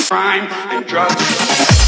crime and drugs.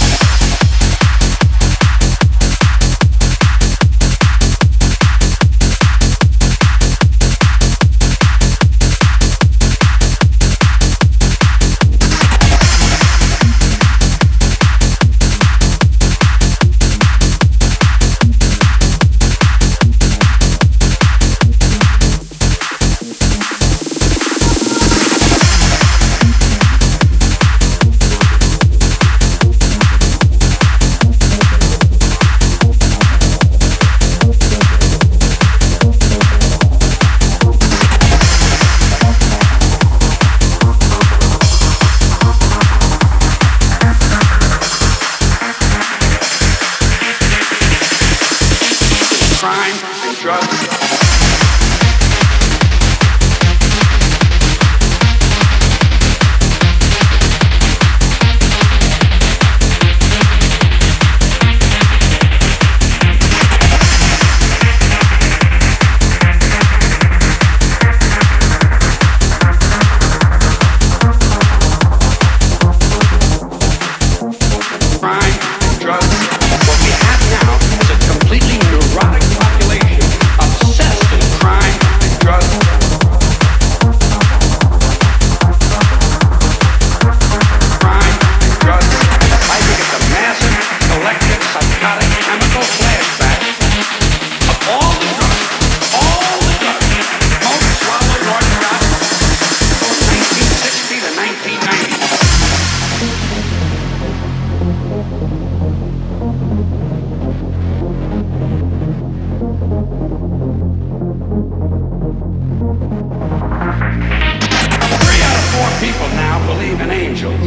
Crime and drugs. People now believe in angels.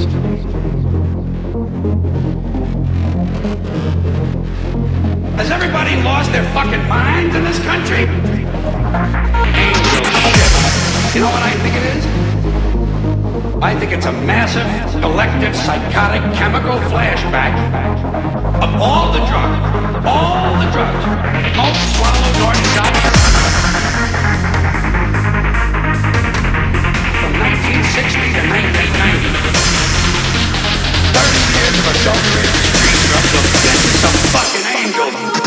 Has everybody lost their fucking minds in this country? Angel shit. You know what I think it is? I think it's a massive, collective, psychotic, chemical flashback of all the drugs, most swallowed or shot. 1960 to 1990. 30 years of adulterated street drugs will get you some fucking angels.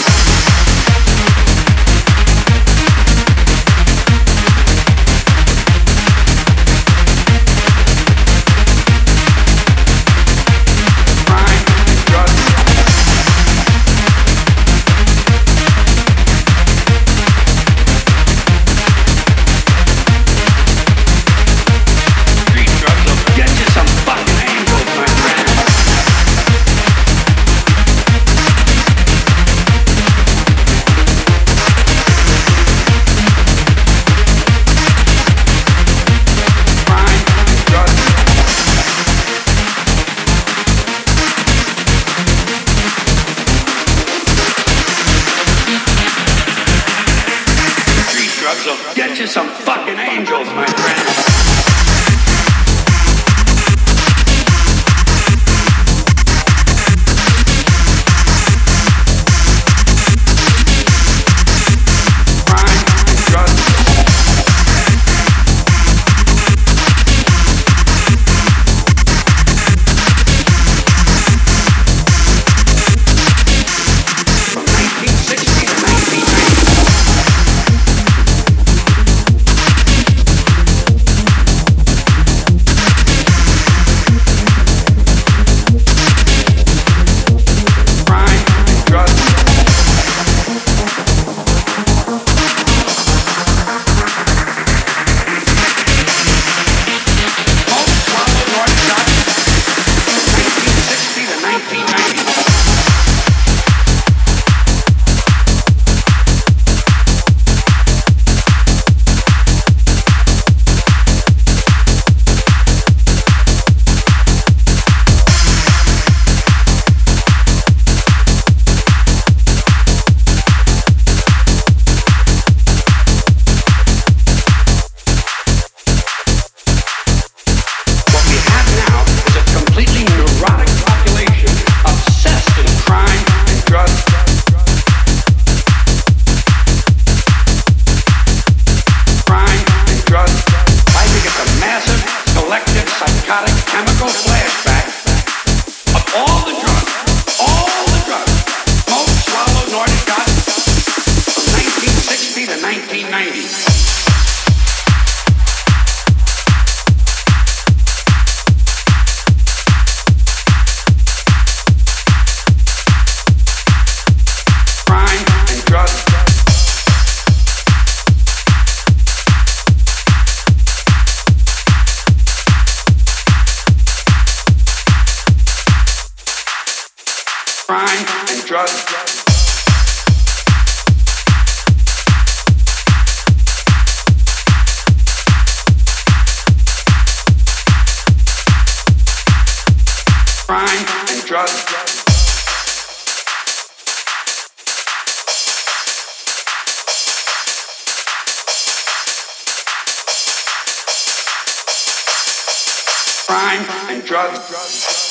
Get you some fucking angels, my friend. drugs. Crime and drugs. Crime and drugs.